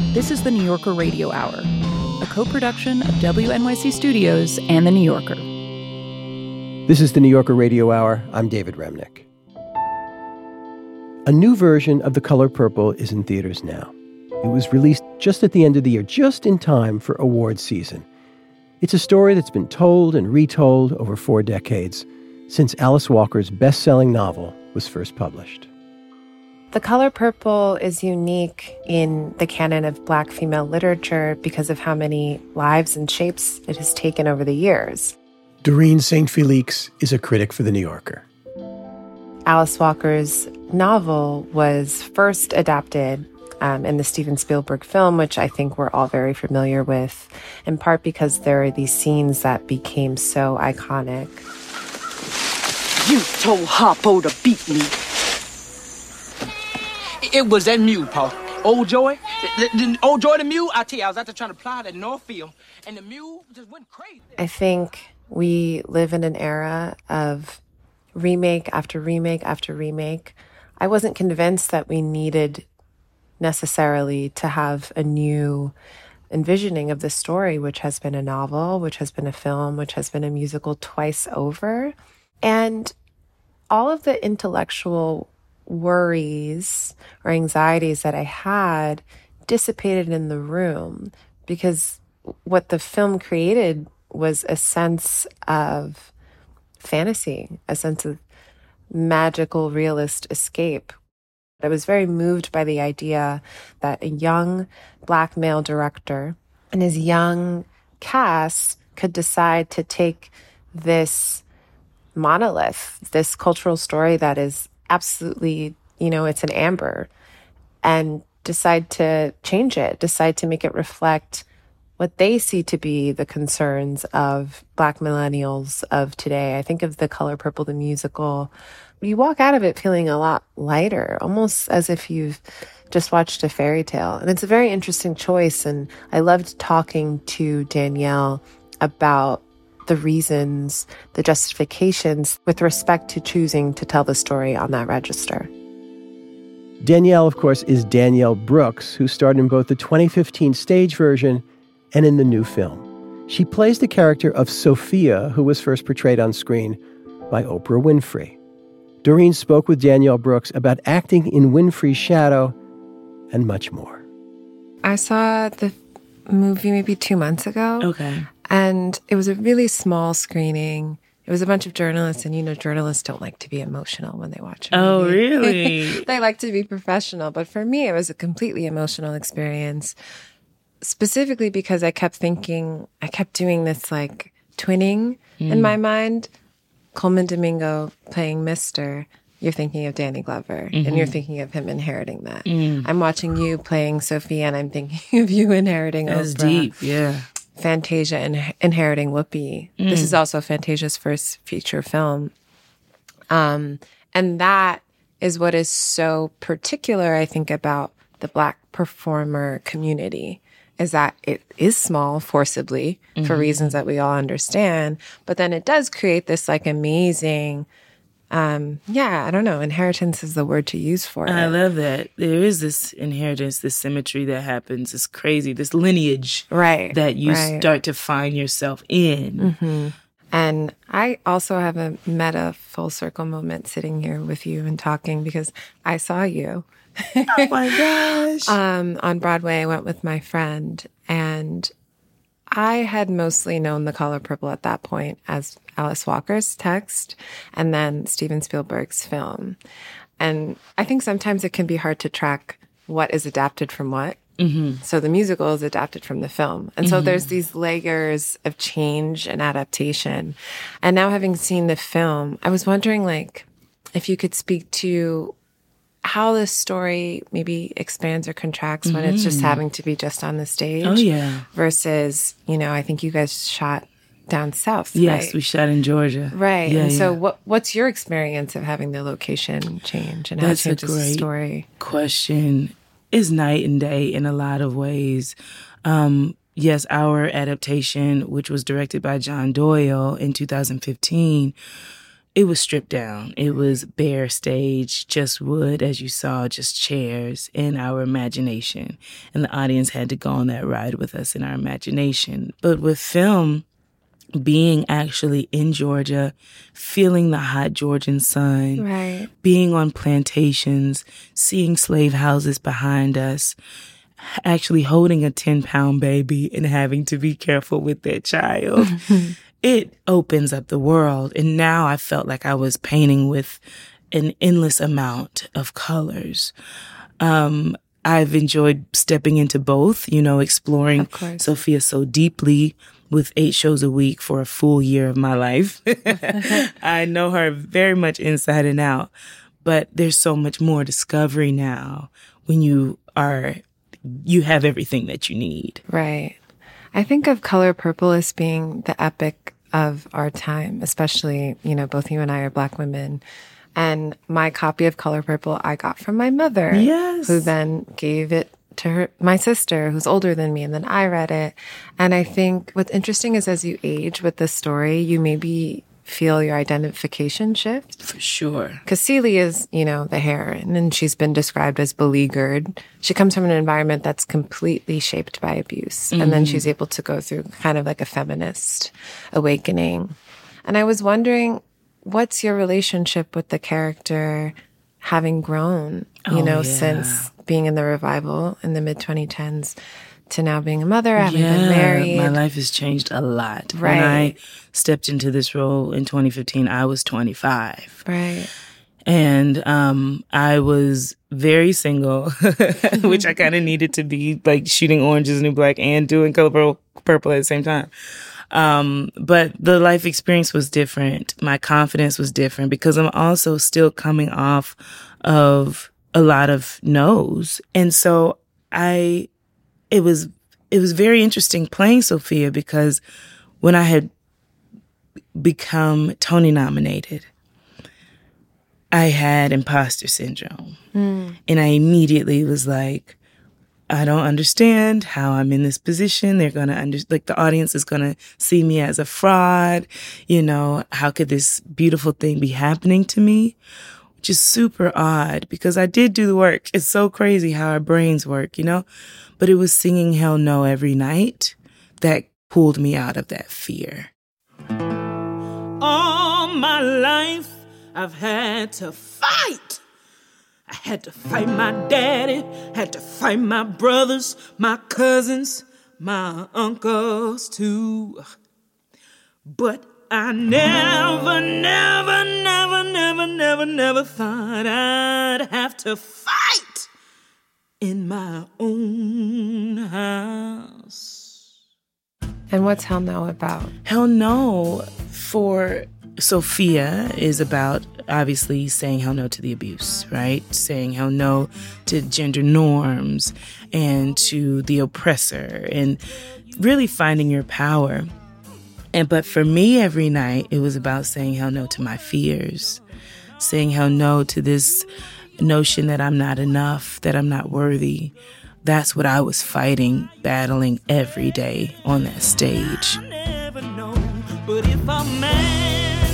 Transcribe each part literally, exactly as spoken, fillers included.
This is the New Yorker Radio Hour, a co-production of W N Y C Studios and The New Yorker. This is the New Yorker Radio Hour. I'm David Remnick. A new version of The Color Purple is in theaters now. It was released just at the end of the year, just in time for awards season. It's a story that's been told and retold over four decades, since Alice Walker's best-selling novel was first published. The Color Purple is unique in the canon of Black female literature because of how many lives and shapes it has taken over the years. Doreen Saint Felix is a critic for The New Yorker. Alice Walker's novel was first adapted um, in the Steven Spielberg film, which I think we're all very familiar with, in part because there are these scenes that became so iconic. You told Harpo to beat me. It was that mule, Paul. Old Joy. The, the, old Joy the mule, I tell you, I was out there trying to plow that Northfield, and the mule just went crazy. I think we live in an era of remake after remake after remake. I wasn't convinced that we needed necessarily to have a new envisioning of the story, which has been a novel, which has been a film, which has been a musical twice over. And all of the intellectual worries or anxieties that I had dissipated in the room, because what the film created was a sense of fantasy, a sense of magical realist escape. I was very moved by the idea that a young Black male director and his young cast could decide to take this monolith, this cultural story that is absolutely, you know, it's an amber, and decide to change it, decide to make it reflect what they see to be the concerns of Black millennials of today. I think of The Color Purple, the musical. You walk out of it feeling a lot lighter, almost as if you've just watched a fairy tale. And it's a very interesting choice. And I loved talking to Danielle about the reasons, the justifications with respect to choosing to tell the story on that register. Danielle, of course, is Danielle Brooks, who starred in both the twenty fifteen stage version and in the new film. She plays the character of Sophia, who was first portrayed on screen by Oprah Winfrey. Doreen spoke with Danielle Brooks about acting in Winfrey's shadow and much more. I saw the movie maybe two months ago. Okay. And it was a really small screening. It was a bunch of journalists, and you know, journalists don't like to be emotional when they watch a movie. Oh, really? They like to be professional. But for me, it was a completely emotional experience, specifically because I kept thinking, I kept doing this like twinning mm. in my mind. Coleman Domingo playing Mister You're thinking of Danny Glover, mm-hmm. and you're thinking of him inheriting that. Mm. I'm watching you playing Sophia, and I'm thinking of you inheriting That's Oprah. deep, yeah. Fantasia in- inheriting Whoopi. Mm. This is also Fantasia's first feature film. Um, and that is what is so particular, I think, about the Black performer community, is that it is small forcibly mm-hmm. for reasons that we all understand, but then it does create this like amazing, um, yeah, I don't know, inheritance is the word to use for it. I love that. There is this inheritance, this symmetry that happens. It's crazy, this lineage right, that you right. start to find yourself in. Mm-hmm. And I also have a meta full circle moment sitting here with you and talking, because I saw you. Oh my gosh. um, on Broadway, I went with my friend, and I had mostly known The Color Purple at that point as Alice Walker's text and then Steven Spielberg's film. And I think sometimes it can be hard to track what is adapted from what. Mm-hmm. So the musical is adapted from the film. And so mm-hmm. there's these layers of change and adaptation. And now having seen the film, I was wondering, like, if you could speak to how this story maybe expands or contracts mm-hmm. when it's just having to be just on the stage. Oh, yeah. Versus, you know, I think you guys shot down south, yes, right? we shot in Georgia. Right. Yeah, and yeah. so what what's your experience of having the location change and how That's it changes a great the story? Question. Is night and day in a lot of ways. Um, yes, our adaptation, which was directed by John Doyle in two thousand fifteen, it was stripped down. It was bare stage, just wood, as you saw, just chairs in our imagination. And the audience had to go on that ride with us in our imagination. But with film, being actually in Georgia, feeling the hot Georgian sun, right. being on plantations, seeing slave houses behind us, actually holding a ten-pound baby and having to be careful with that child, it opens up the world. And now I felt like I was painting with an endless amount of colors. Um, I've enjoyed stepping into both, you know, exploring Sophia so deeply with eight shows a week for a full year of my life. I know her very much inside and out, but there's so much more discovery now when you are, you have everything that you need. Right. I think of Color Purple as being the epic of our time, especially, you know, both you and I are Black women. And my copy of Color Purple I got from my mother, yes. who then gave it to her, my sister, who's older than me, and then I read it. And I think what's interesting is as you age with the story, you maybe feel your identification shift. For sure. Because Celie is, you know, the heroine, and she's been described as beleaguered. She comes from an environment that's completely shaped by abuse. Mm-hmm. And then she's able to go through kind of like a feminist awakening. And I was wondering, what's your relationship with the character having grown, you oh, know, yeah. since being in the revival in the mid twenty tens to now being a mother, having yeah, been married? My life has changed a lot. Right. When I stepped into this role in twenty fifteen, I was twenty-five. Right. And um, I was very single, which I kind of needed to be, like shooting Orange is the New Black and doing Color Purple, Purple at the same time. Um, but the life experience was different. My confidence was different because I'm also still coming off of a lot of no's. And so I, it was, it was very interesting playing Sophia because when I had become Tony nominated, I had imposter syndrome. Mm. And I immediately was like, I don't understand how I'm in this position. They're going to under, like the audience is going to see me as a fraud. You know, how could this beautiful thing be happening to me? Which is super odd because I did do the work. It's so crazy how our brains work, you know, but it was singing Hell No every night that pulled me out of that fear. All my life, I've had to fight. I had to fight my daddy, had to fight my brothers, my cousins, my uncles too. But I never, never, never, never, never, never thought I'd have to fight in my own house. And what's Hell No about? Hell No for Sophia is about obviously saying hell no to the abuse, right? Saying hell no to gender norms and to the oppressor and really finding your power. And but for me every night, it was about saying hell no to my fears, saying hell no to this notion that I'm not enough, that I'm not worthy. That's what I was fighting, battling every day on that stage. I never know, but if a man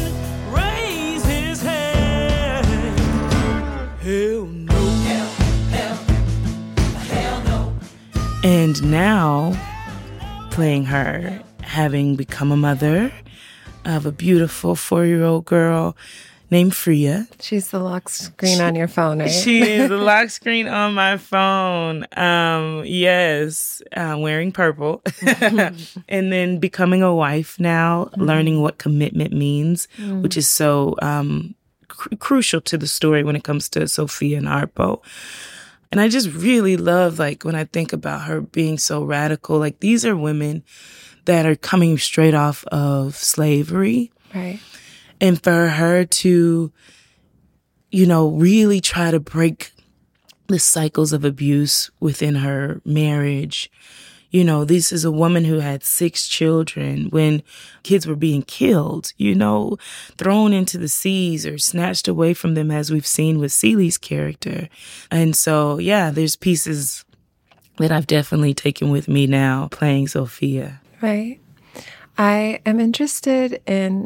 Hell no. Hell, hell, hell no. And now, playing her, having become a mother of a beautiful four-year-old girl named Freya. She's the lock screen she, on your phone, right? She is the lock screen on my phone. Um, yes, uh, wearing purple. And then becoming a wife now, mm-hmm. learning what commitment means, mm-hmm. which is so... Um, crucial to the story when it comes to Sophia and Harpo. And I just really love, like, when I think about her being so radical, like, these are women that are coming straight off of slavery. Right. And for her to, you know, really try to break the cycles of abuse within her marriage. You know, this is a woman who had six children when kids were being killed, you know, thrown into the seas or snatched away from them, as we've seen with Celie's character. And so, yeah, there's pieces that I've definitely taken with me now playing Sophia. Right. I am interested in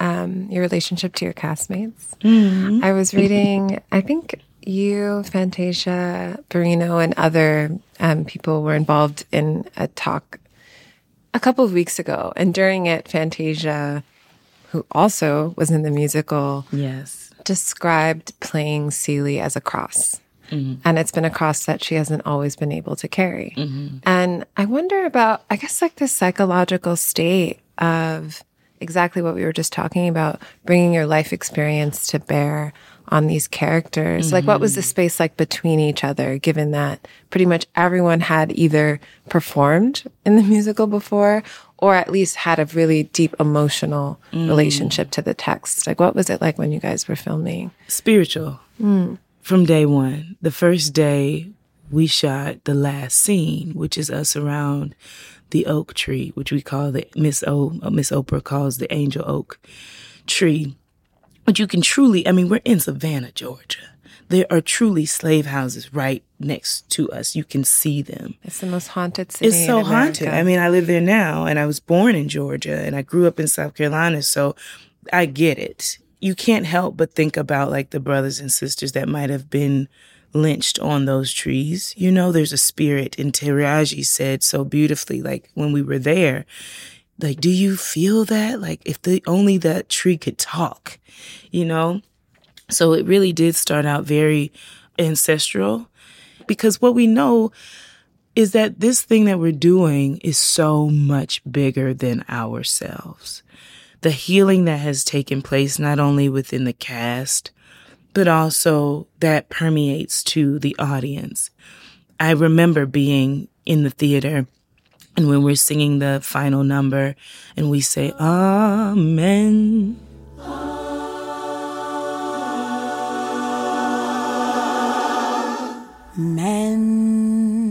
um, your relationship to your castmates. Mm-hmm. I was reading, I think you, Fantasia Barrino, and other um, people were involved in a talk a couple of weeks ago. And during it, Fantasia, who also was in the musical, yes, described playing Celie as a cross. Mm-hmm. And it's been a cross that she hasn't always been able to carry. Mm-hmm. And I wonder about, I guess, like this psychological state of exactly what we were just talking about, bringing your life experience to bear on these characters. Mm-hmm. Like, what was the space like between each other, given that pretty much everyone had either performed in the musical before or at least had a really deep emotional mm. relationship to the text? Like, what was it like when you guys were filming? Spiritual. Mm. From day one. The first day we shot the last scene, which is us around the oak tree, which we call the Miss O, Miss Oprah calls the angel oak tree. But you can truly, I mean, we're in Savannah, Georgia. There are truly slave houses right next to us. You can see them. It's the most haunted city It's so in haunted. I mean, I live there now, and I was born in Georgia, and I grew up in South Carolina, so I get it. You can't help but think about, like, the brothers and sisters that might have been lynched on those trees. You know, there's a spirit, and Taraji said so beautifully, like, when we were there, like, do you feel that? Like, if the only that tree could talk, you know? So it really did start out very ancestral, because what we know is that this thing that we're doing is so much bigger than ourselves. The healing that has taken place not only within the cast, but also that permeates to the audience. I remember being in the theater, and when we're singing the final number and we say, Amen. Amen.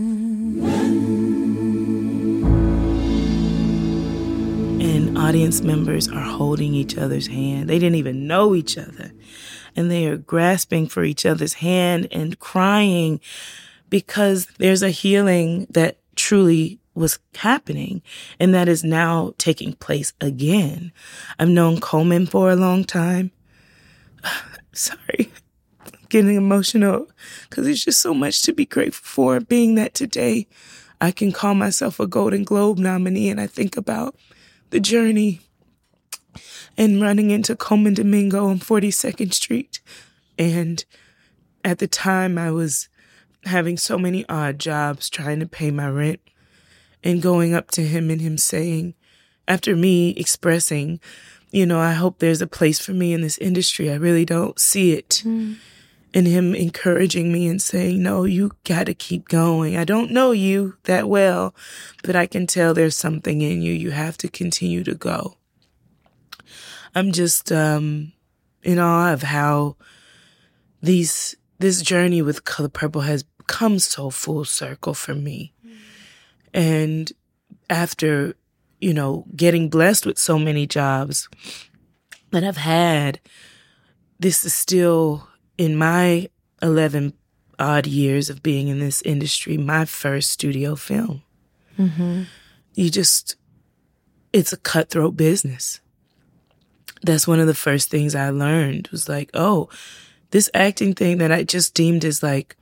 And audience members are holding each other's hand. They didn't even know each other. And they are grasping for each other's hand and crying because there's a healing that truly was happening and that is now taking place again. I've known Coleman for a long time. Sorry, I'm getting emotional because there's just so much to be grateful for, being that today I can call myself a Golden Globe nominee, and I think about the journey and running into Coleman Domingo on forty-second Street. And at the time I was having so many odd jobs trying to pay my rent, and going up to him and him saying, after me expressing, you know, I hope there's a place for me in this industry. I really don't see it. Mm. And him encouraging me and saying, no, you got to keep going. I don't know you that well, but I can tell there's something in you. You have to continue to go. I'm just um, in awe of how these this journey with Color Purple has come so full circle for me. Mm. And after, you know, getting blessed with so many jobs that I've had, this is still, in my eleven odd years of being in this industry, my first studio film. Mm-hmm. You just, it's a cutthroat business. That's one of the first things I learned was like, oh, this acting thing that I just deemed as like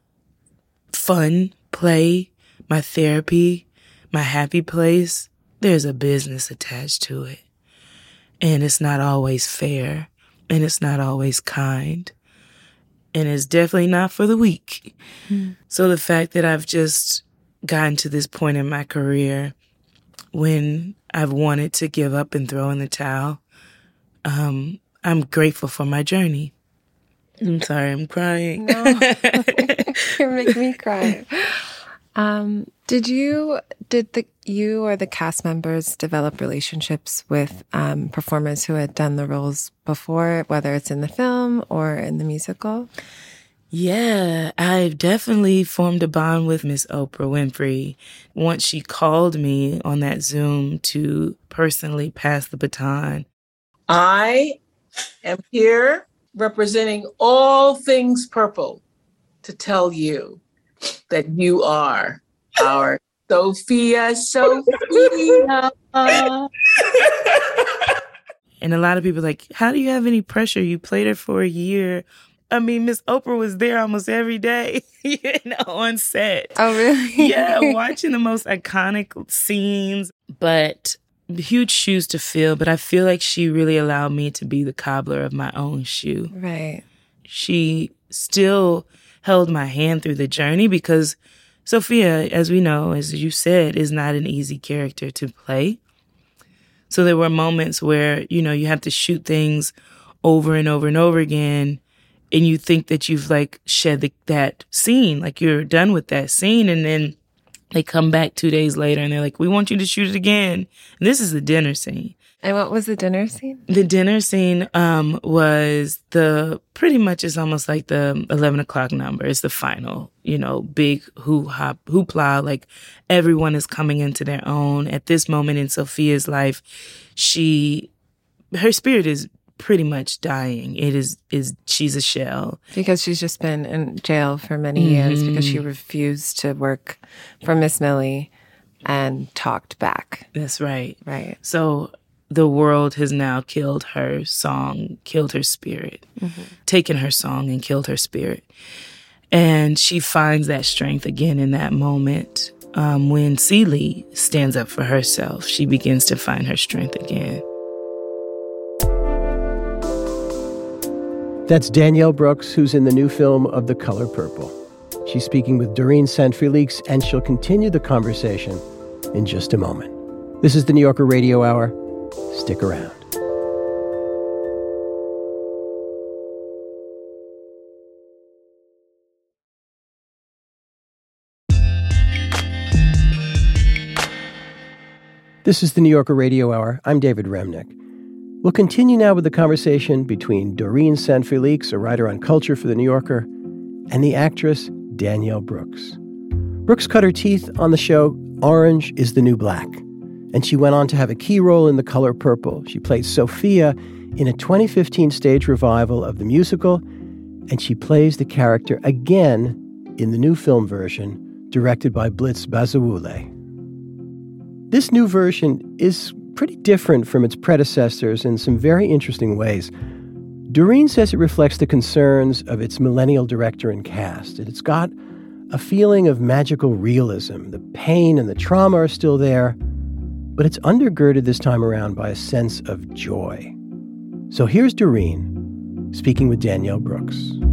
fun, play, my therapy, my happy place, there's a business attached to it. And it's not always fair, and it's not always kind, and it's definitely not for the weak. Mm. So the fact that I've just gotten to this point in my career when I've wanted to give up and throw in the towel, um, I'm grateful for my journey. I'm sorry, I'm crying. No, you're making me cry. Um, did you, did the, you or the cast members develop relationships with um, performers who had done the roles before, whether it's in the film or in the musical? Yeah, I've definitely formed a bond with Miss Oprah Winfrey. Once she called me on that Zoom to personally pass the baton. I am here representing all things purple to tell you that you are our Sophia, Sophia. And a lot of people are like, how do you have any pressure? You played her for a year. I mean, Miss Oprah was there almost every day, you know, on set. Oh, really? Yeah, watching the most iconic scenes. But huge shoes to fill. But I feel like she really allowed me to be the cobbler of my own shoe. Right. She still held my hand through the journey because Sophia, as we know, as you said, is not an easy character to play. So there were moments where, you know, you have to shoot things over and over and over again, and you think that you've, like, shed the, that scene, like you're done with that scene, and then they come back two days later, and they're like, we want you to shoot it again. And this is the dinner scene. And what was the dinner scene? The dinner scene um, was the, pretty much it's almost like the eleven o'clock number. It's the final, you know, big hoo-hop, hoopla. Like everyone is coming into their own. At this moment in Sophia's life, she, her spirit is pretty much dying. It is, is she's a shell. Because she's just been in jail for many mm-hmm. years because she refused to work for Miss Millie and talked back. That's right. Right. So the world has now killed her song, killed her spirit, mm-hmm. taken her song and killed her spirit. And she finds that strength again in that moment. Um, when Celie stands up for herself, she begins to find her strength again. That's Danielle Brooks, who's in the new film of The Color Purple. She's speaking with Doreen Saint-Felix, and she'll continue the conversation in just a moment. This is the New Yorker Radio Hour. Stick around. This is the New Yorker Radio Hour. I'm David Remnick. We'll continue now with the conversation between Doreen Saint-Felix, a writer on culture for The New Yorker, and the actress Danielle Brooks. Brooks cut her teeth on the show Orange is the New Black, and she went on to have a key role in The Color Purple. She played Sophia in a twenty fifteen stage revival of the musical, and she plays the character again in the new film version directed by Blitz Bazawule. This new version is pretty different from its predecessors in some very interesting ways. Doreen says it reflects the concerns of its millennial director and cast. It's got a feeling of magical realism. The pain and the trauma are still there, but it's undergirded this time around by a sense of joy. So here's Doreen speaking with Danielle Brooks.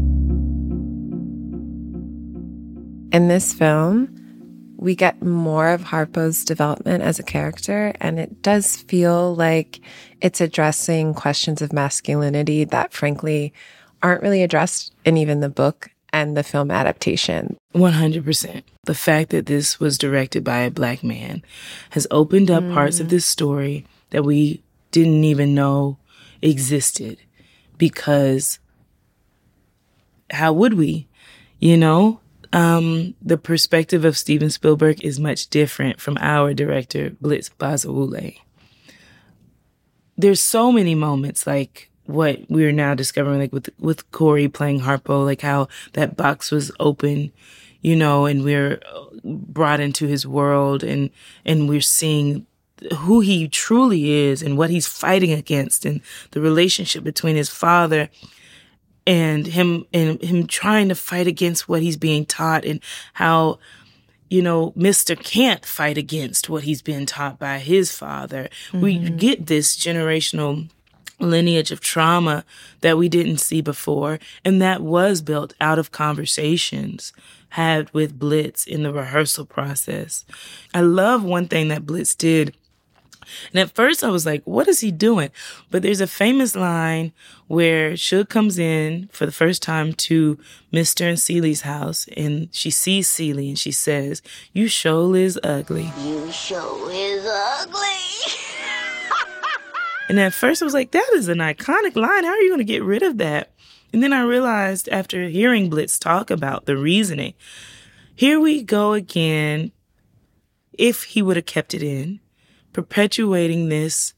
In this film, we get more of Harpo's development as a character, and it does feel like it's addressing questions of masculinity that, frankly, aren't really addressed in even the book and the film adaptation. one hundred percent. The fact that this was directed by a Black man has opened up mm. parts of this story that we didn't even know existed, because how would we, you know? Um, the perspective of Steven Spielberg is much different from our director, Blitz Bazawule. There's so many moments like what we're now discovering, like with with Corey playing Harpo, like how that box was open, you know, and we're brought into his world, and and we're seeing who he truly is and what he's fighting against, and the relationship between his father and him and him trying to fight against what he's being taught, and how, you know, Mister can't fight against what he's been taught by his father. Mm-hmm. We get this generational lineage of trauma that we didn't see before, and that was built out of conversations had with Blitz in the rehearsal process. I love one thing that Blitz did. And at first I was like, what is he doing? But there's a famous line where Suge comes in for the first time to Mister and Celie's house, and she sees Celie and she says, "You sure is ugly." You sure is ugly. And at first I was like, that is an iconic line. How are you going to get rid of that? And then I realized after hearing Blitz talk about the reasoning, here we go again. If he would have kept it in, perpetuating this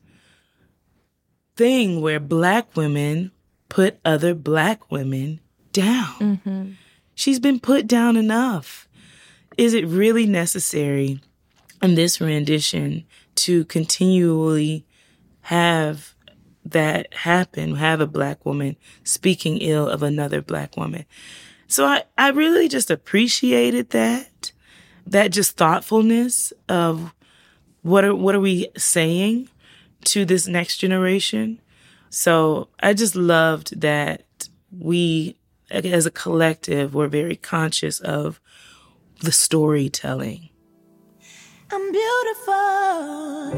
thing where Black women put other Black women down. Mm-hmm. She's been put down enough. Is it really necessary in this rendition to continually have that happen, have a Black woman speaking ill of another Black woman. So I, I really just appreciated that, that just thoughtfulness of what are, what are we saying to this next generation. So I just loved that we, as a collective, were very conscious of the storytelling. I'm beautiful.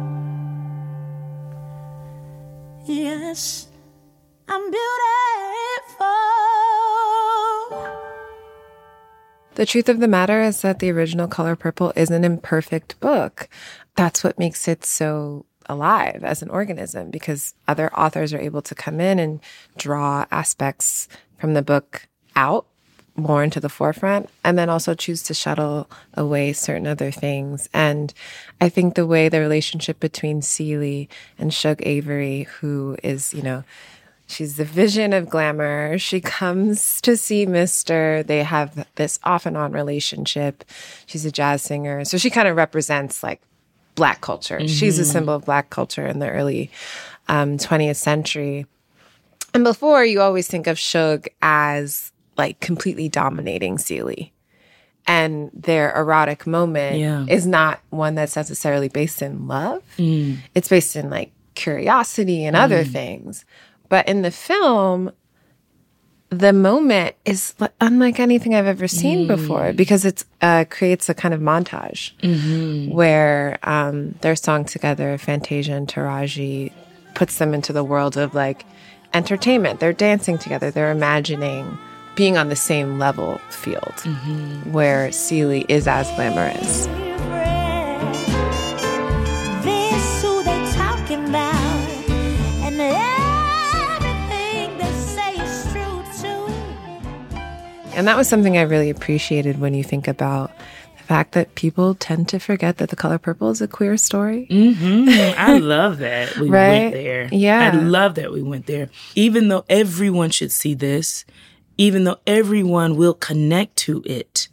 Yes, I'm beautiful. The truth of the matter is that the original Color Purple is an imperfect book. That's what makes it so alive as an organism, because other authors are able to come in and draw aspects from the book out more into the forefront, and then also choose to shuttle away certain other things. And I think the way the relationship between Celie and Shug Avery, who is, you know, she's the vision of glamour. She comes to see Mister They have this off and on relationship. She's a jazz singer. So she kind of represents like Black culture. Mm-hmm. She's a symbol of Black culture in the early um, twentieth century. And before, you always think of Shug as like completely dominating Celie. And their erotic moment yeah. is not one that's necessarily based in love. Mm. It's based in like curiosity and mm. other things. But in the film, the moment is unlike anything I've ever seen mm. before, because it uh, creates a kind of montage mm-hmm. where um, their song together, Fantasia and Taraji, puts them into the world of like entertainment. They're dancing together. They're imagining being on the same level field mm-hmm. where Celie is as glamorous. This who they talking about, and everything they say is true too. And that was something I really appreciated when you think about the fact that people tend to forget that The Color Purple is a queer story. Mm-hmm. I love that we right? went there. Yeah. I love that we went there. Even though everyone should see this, even though everyone will connect to it,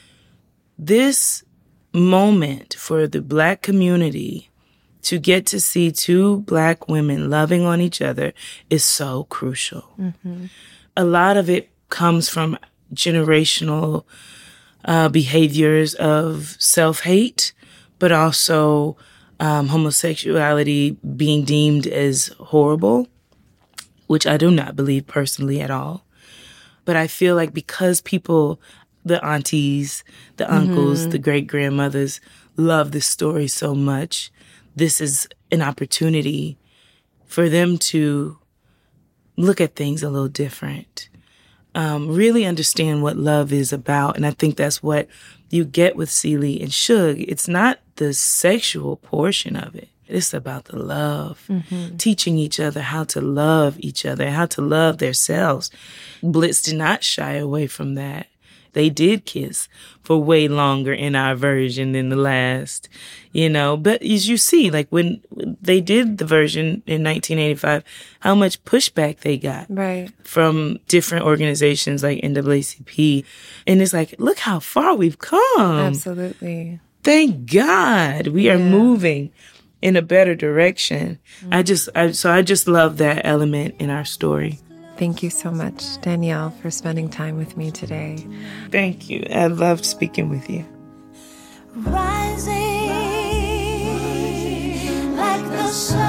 this moment for the Black community to get to see two Black women loving on each other is so crucial. Mm-hmm. A lot of it comes from generational uh, behaviors of self-hate, but also um, homosexuality being deemed as horrible, which I do not believe personally at all. But I feel like because people, the aunties, the uncles, mm-hmm. the great-grandmothers love this story so much, this is an opportunity for them to look at things a little different, um, really understand what love is about. And I think that's what you get with Celie and Shug. It's not the sexual portion of it. It's about the love, mm-hmm. teaching each other how to love each other, how to love themselves. Blitz did not shy away from that. They did kiss for way longer in our version than the last, you know. But as you see, like when they did the version in nineteen eighty-five, how much pushback they got right. from different organizations like N double A C P. And it's like, look how far we've come. Absolutely. Thank God we are yeah. moving in a better direction. Mm-hmm. I just, I, so I just love that element in our story. Thank you so much, Danielle, for spending time with me today. Thank you. I loved speaking with you. Rising like the sun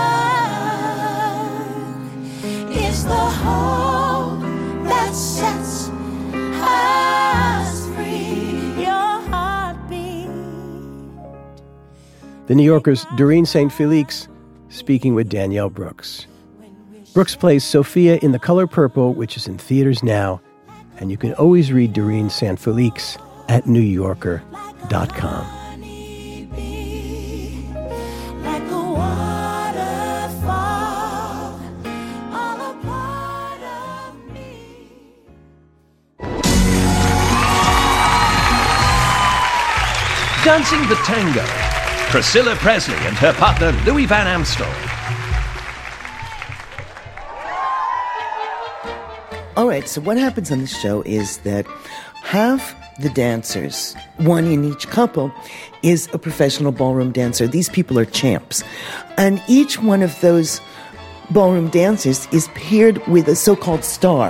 is the hope that sets us free. Your heartbeat. The New Yorker's Doreen Saint Felix speaking with Danielle Brooks. Brooks plays Sophia in The Color Purple, which is in theaters now, and you can always read Doreen Saint Felix at new yorker dot com. Dancing the Tango, Priscilla Presley and her partner Louis Van Amstel. All right, so what happens on the show is that half the dancers, one in each couple, is a professional ballroom dancer. These people are champs. And each one of those ballroom dancers is paired with a so-called star.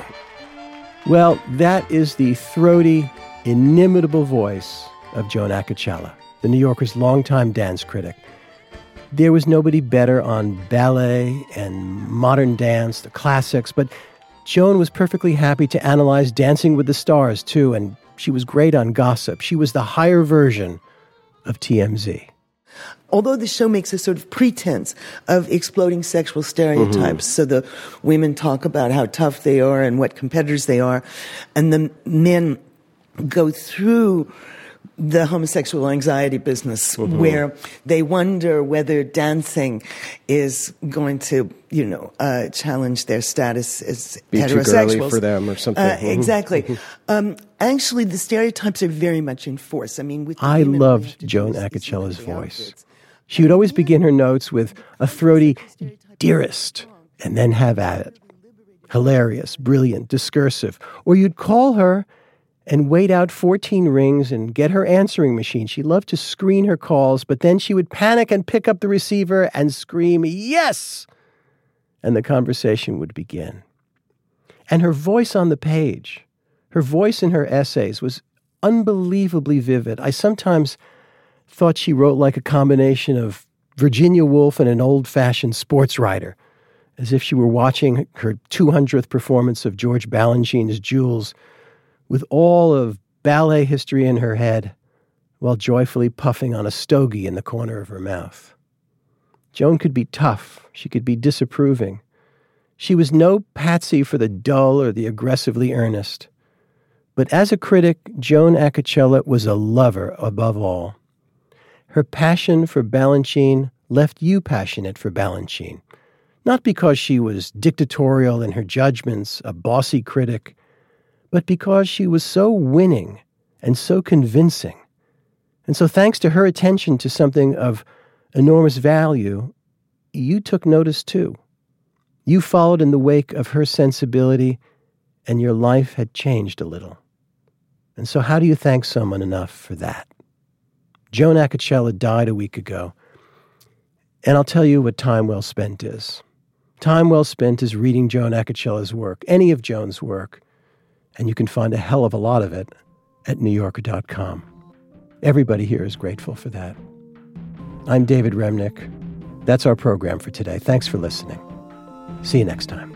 Well, that is the throaty, inimitable voice of Joan Acocella, the New Yorker's longtime dance critic. There was nobody better on ballet and modern dance, the classics, but Joan was perfectly happy to analyze Dancing with the Stars, too, and she was great on gossip. She was the higher version of T M Z. Although the show makes a sort of pretense of exploding sexual stereotypes, mm-hmm. so the women talk about how tough they are and what competitors they are, and the men go through the homosexual anxiety business, mm-hmm. where they wonder whether dancing is going to, you know, uh, challenge their status as Be heterosexuals. Too girly for them or something. Uh, exactly. um, actually, the stereotypes are very much in force. I mean, with I loved Joan Acocella's voice. She would always begin her notes with a throaty, dearest, and then have at it. Hilarious, brilliant, discursive. Or you'd call her and wait out fourteen rings and get her answering machine. She loved to screen her calls, but then she would panic and pick up the receiver and scream, yes! And the conversation would begin. And her voice on the page, her voice in her essays was unbelievably vivid. I sometimes thought she wrote like a combination of Virginia Woolf and an old-fashioned sports writer, as if she were watching her two hundredth performance of George Balanchine's Jules with all of ballet history in her head while joyfully puffing on a stogie in the corner of her mouth. Joan could be tough. She could be disapproving. She was no patsy for the dull or the aggressively earnest. But as a critic, Joan Acocella was a lover above all. Her passion for Balanchine left you passionate for Balanchine, not because she was dictatorial in her judgments, a bossy critic, but because she was so winning and so convincing. And so thanks to her attention to something of enormous value, you took notice too. You followed in the wake of her sensibility, and your life had changed a little. And so how do you thank someone enough for that? Joan Acocella died a week ago, and I'll tell you what time well spent is. Time well spent is reading Joan Acocella's work, any of Joan's work, and you can find a hell of a lot of it at new yorker dot com. Everybody here is grateful for that. I'm David Remnick. That's our program for today. Thanks for listening. See you next time.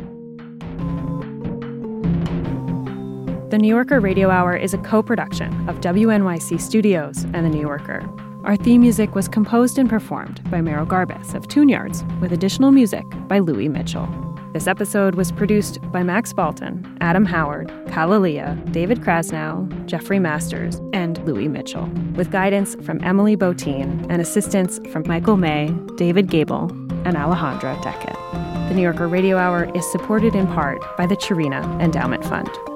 The New Yorker Radio Hour is a co-production of W N Y C Studios and The New Yorker. Our theme music was composed and performed by Meryl Garbus of Tune Yards, with additional music by Louis Mitchell. This episode was produced by Max Balton, Adam Howard, Kalalia, David Krasnow, Jeffrey Masters, and Louis Mitchell, with guidance from Emily Botine and assistance from Michael May, David Gable, and Alejandra Deckett. The New Yorker Radio Hour is supported in part by the Chirina Endowment Fund.